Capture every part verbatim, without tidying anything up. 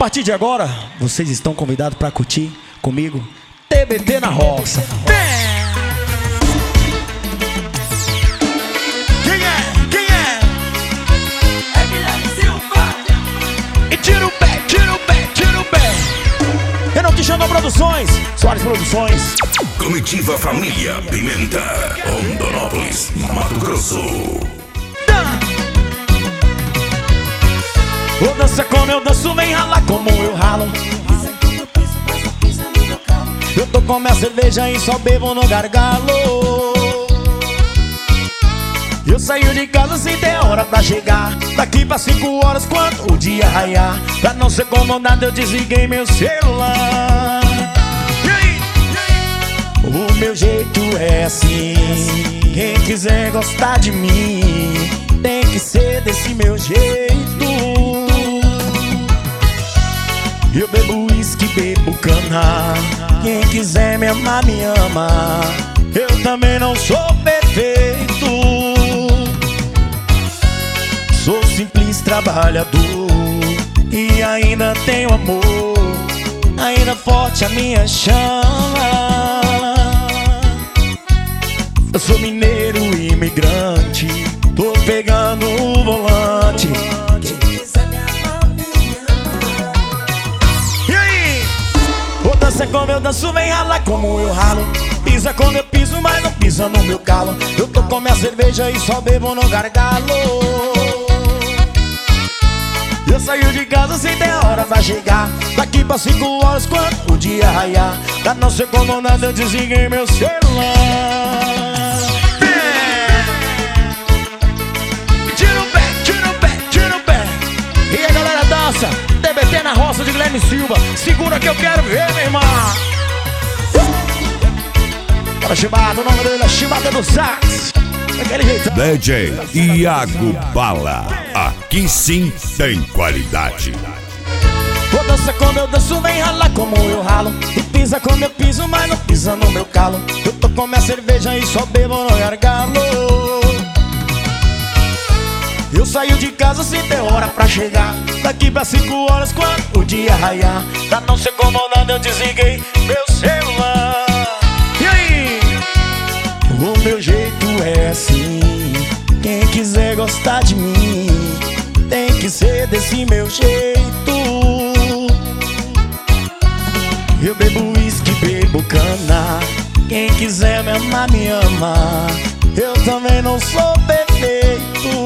partir de agora, vocês estão convidados para curtir comigo T B T na roça. Quem é? Quem é? É Guilherme Silva. E tira o pé, tira o pé, tira o pé. Renan Quixandão Produções, Soares Produções. Comitiva Família Pimenta, Rondonópolis, Mato Grosso. Vou dançar como eu danço, vem ralar como eu ralo. Eu tô com minha cerveja e só bebo no gargalo. Eu saio de casa sem ter hora pra chegar. Daqui pra cinco horas quando o dia raiar. Pra não ser comandado eu desliguei meu celular. E aí? O meu jeito é assim. Quem quiser gostar de mim tem que ser desse meu jeito. Eu bebo uísque, bebo cana. Quem quiser me amar, me ama. Eu também não sou perfeito. Sou simples trabalhador e ainda tenho amor. Ainda forte a minha chama. Eu sou mineiro imigrante. Tô pegando o volante. Dança como eu danço, vem ralar como eu ralo. Pisa como eu piso, mas não pisa no meu calo. Eu tô com minha cerveja e só bebo no gargalo. Eu saio de casa sem ter hora pra chegar. Daqui pra cinco horas quando o dia raiar. Pra não ser comandado eu desliguei meu celular. Tira o pé, tira o pé, tira o pé. E a galera dança T B T na roça de Guilherme Silva. Segura que eu quero ver, meu irmão. Bora, Chibata, o nome dele é Chibata do Sax. Daquele jeitão. D J Iago Bala. Aqui sim tem qualidade. Vou dançar como eu danço, vem ralar como eu ralo. E pisa como eu piso, mas não pisa no meu calo. Eu tô com minha cerveja e só bebo no gargalo. Eu saio de casa sem ter hora pra chegar. Daqui pra cinco horas quando o dia raiar. Pra não ser comandado eu desliguei meu celular. E aí? O meu jeito é assim. Quem quiser gostar de mim tem que ser desse meu jeito. Eu bebo uísque, bebo cana. Quem quiser me amar, me ama. Eu também não sou perfeito.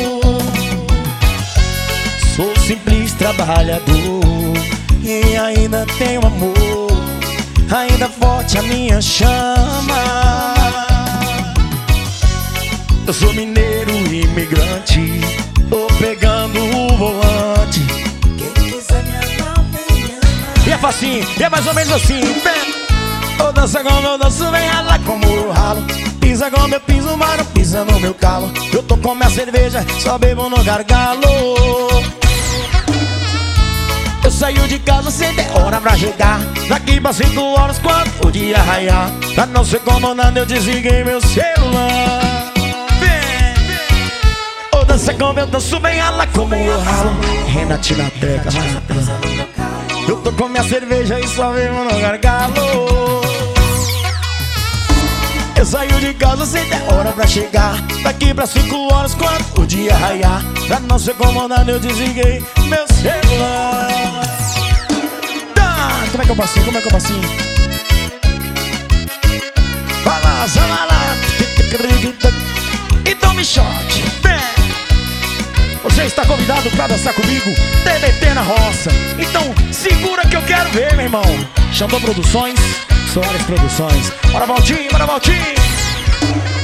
Sou simples trabalhador e ainda tenho amor. Ainda forte a minha chama. Eu sou mineiro imigrante. Tô pegando o volante. Quem quiser me amar, me ama. E é facinho, e é mais ou menos assim. Eu danço como eu danço, vem ralar como eu ralo. Pisa como eu piso, mas não pisa no meu calo. Eu tô com minha cerveja, só bebo no gargalo. Eu saio de casa sem ter hora pra chegar. Daqui pra cinco horas quando o dia raiar. Pra não ser comandado eu desliguei meu celular. Vem, vem. Ô, dança como eu danço, vem ralar como eu ralo. Renatina Teca. Eu tô com minha cerveja e só bebo no gargalo. Eu saio de casa sem ter hora pra chegar. Daqui pra cinco horas quando o dia raiar. Pra não ser comandado eu desliguei meu celular. Tá, como é que eu passinho? Como é que eu passinho? Vai lá, vai lá. Então me choque. Você está convidado pra dançar comigo T B T na roça. Então segura que eu quero ver, meu irmão. Xandão Produções, Soares Produções. Bora, Valtinho, bora, Valtinho.